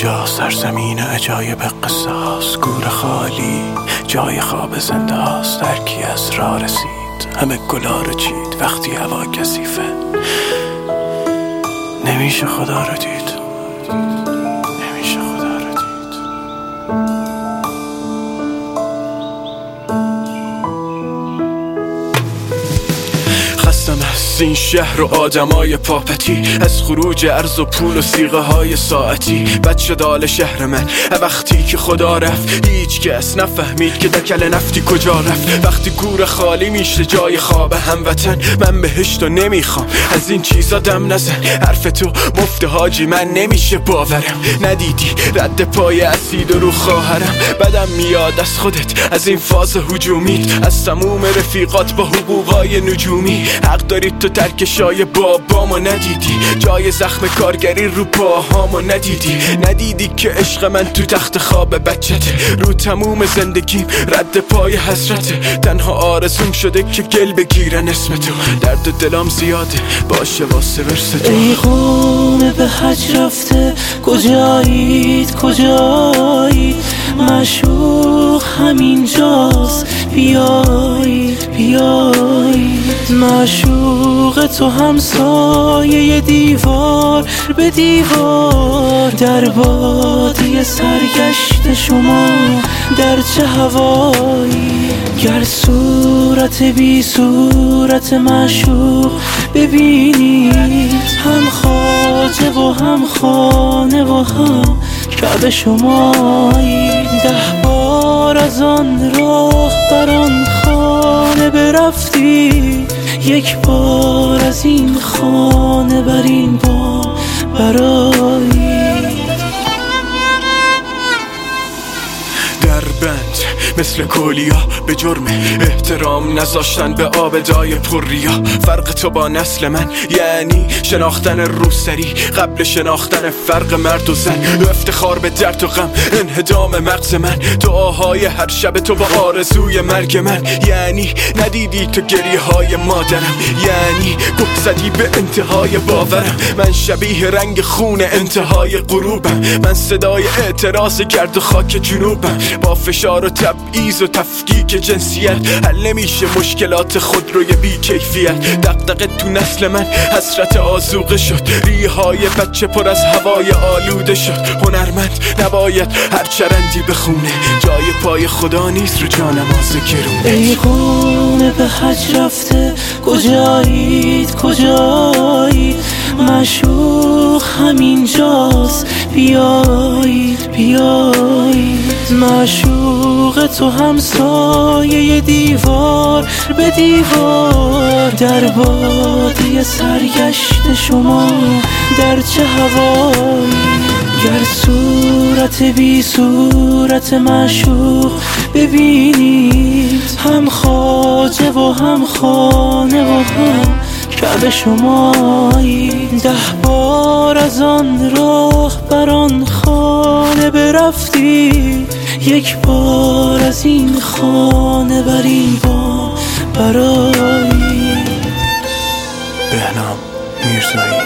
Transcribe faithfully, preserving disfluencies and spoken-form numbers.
اینجا سرزمین عجایب قصه هاست، گور خالی جای خواب زنده هاست. درکی از راه رسید، همه گلا رو چید. وقتی هوا کثیفه نمیشه خدا رو دید، نمیشه خدا رو دید. خستم از این شهر و آدمای پاپتی، از خروج ارز و پول و سیغه های ساعتی. بچه دال شهر من وقتی که خدا رفت، هیچ کس نفهمید که دکل نفتی کجا رفت. وقتی گور خالی میشه جای خواب هموطن، من بهشتو نمیخوام از این چیزا دم نزن. حرف تو مفت حاجی من نمیشه باورم، ندیدی رد پای اسید و رو خواهرم. بدم میاد از خودت، از این فاز هجومیت، از تموم رفیقات با حقوقای نجومی. حق داری تو ترکشای بابامو ندیدی، جای زخم کارگری رو پاهامو ندیدی. ندیدی که عشق من تو تخت خواب بچته، رو تموم زندگیم رد پای حسرته. تنها آرزوم شده که گل بگیرن اسم تو، درد دلم زیاده باشه واسه ورس تو. ای قوم به حج رفته کجایید کجایید، معشوق همینجاست بیایید بیایید. معشوق تو همسایه دیوار به دیوار، در باده سرگشت شما در چه هوایی. گر صورت بی صورت معشوق ببینید، هم خواجه و هم خانه و هم کعبه شمایی. ده بار از آن راه بر آن خانه برفتی، یک بار از این خانه بر این بام برایی. در بند مثل کولیا به جرم احترام نذاشتن به آبدای پرریا. فرق تو با نسل من یعنی شناختن روسری قبل شناختن فرق مرد و زن. افتخار به درد و غم انهدام مغز من، دعاهای هر شب تو با آرزوی مرگ من. یعنی ندیدی تو گریه های مادرم، یعنی گفت زدی به انتهای باورم. من شبیه رنگ خون انتهای غروبم، من صدای اعتراض گرد و خاک جنوبم. با فشار و تبعیض و تفکیک جنسیت حل نمیشه مشکلات خودروی بی کیفیت. دغدغه تو نسل من حسرت آذوقه شد، ریه های بچه پر از هوای آلوده شد. هنرمند نباید هر چرندی بخونه، جای پای خدا نیست رو جانماز گرونه. ای قوم به حج رفته کجایید کجایید، معشوق همینجاست بیایید بیایید. معشوق تو همسایه دیوار به دیوار، در باده سرگشت شما در چه هوایی. گر صورت بی صورت معشوق ببینید، هم خواجه و هم خانه و هم کعبه شمایی. ده بار از آن راه بر آن خانه برفتی، یک بار از این خانه بر این بام برایی. بهنام میرزایی.